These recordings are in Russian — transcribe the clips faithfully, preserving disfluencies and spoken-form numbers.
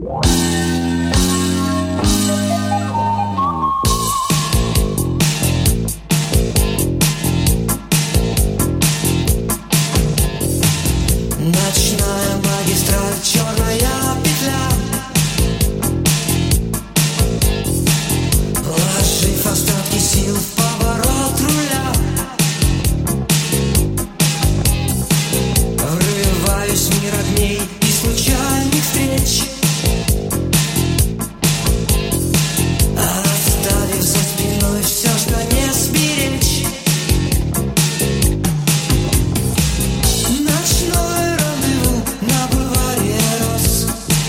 Ночная магистраль, черная петля. Положив остатки сил в поворот руля, врываюсь в мир огней и случайных встреч, оставив за спиной все, что не сберечь. Ночное рандеву на бульваре роз.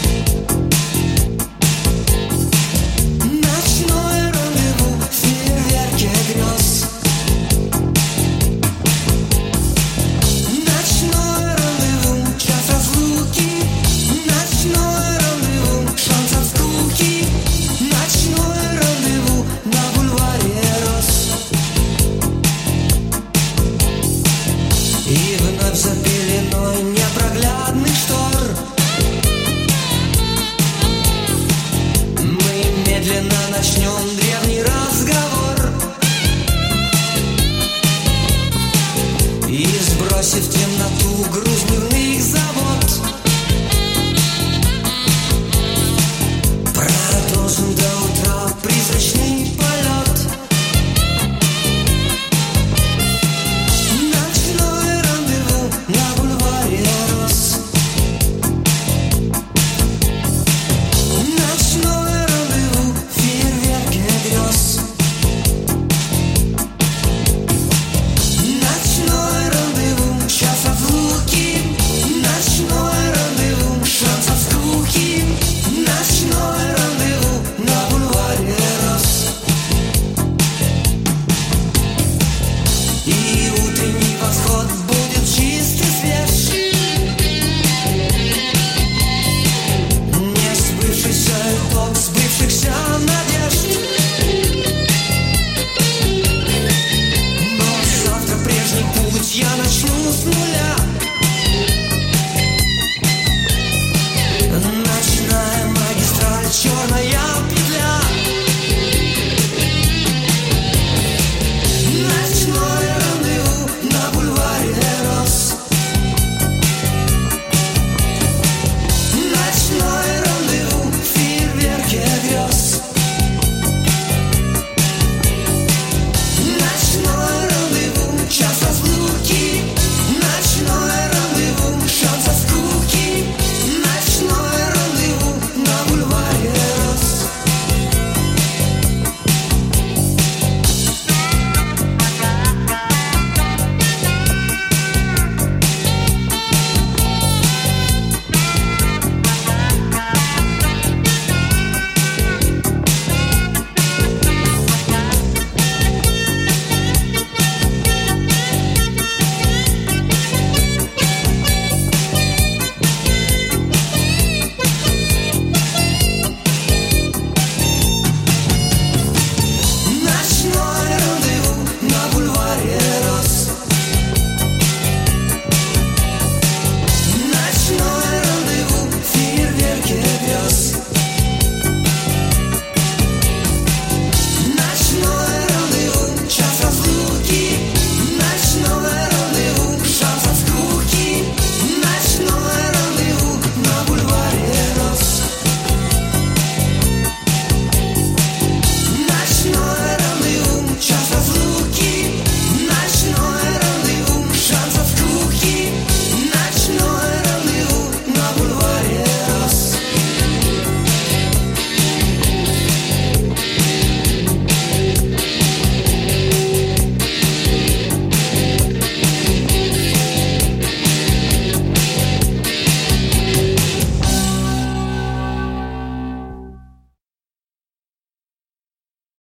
Ночное рандеву в фейерверке грез. Ночное рандеву, час разлуки. Ночное рандеву, шанс от скуки. Ночное рандеву на бульваре роз. И вновь за пеленой непроглядных штор мы медленно начнем древний разговор. И сбросив темноту груз дневных забот, продолжим до утра призрачный полет. Ночное рандеву на бульваре роз. Ночное рандеву в фейерверке грез. Ночное рандеву, час разлуки. Ночное рандеву, шанс от скуки. Ночное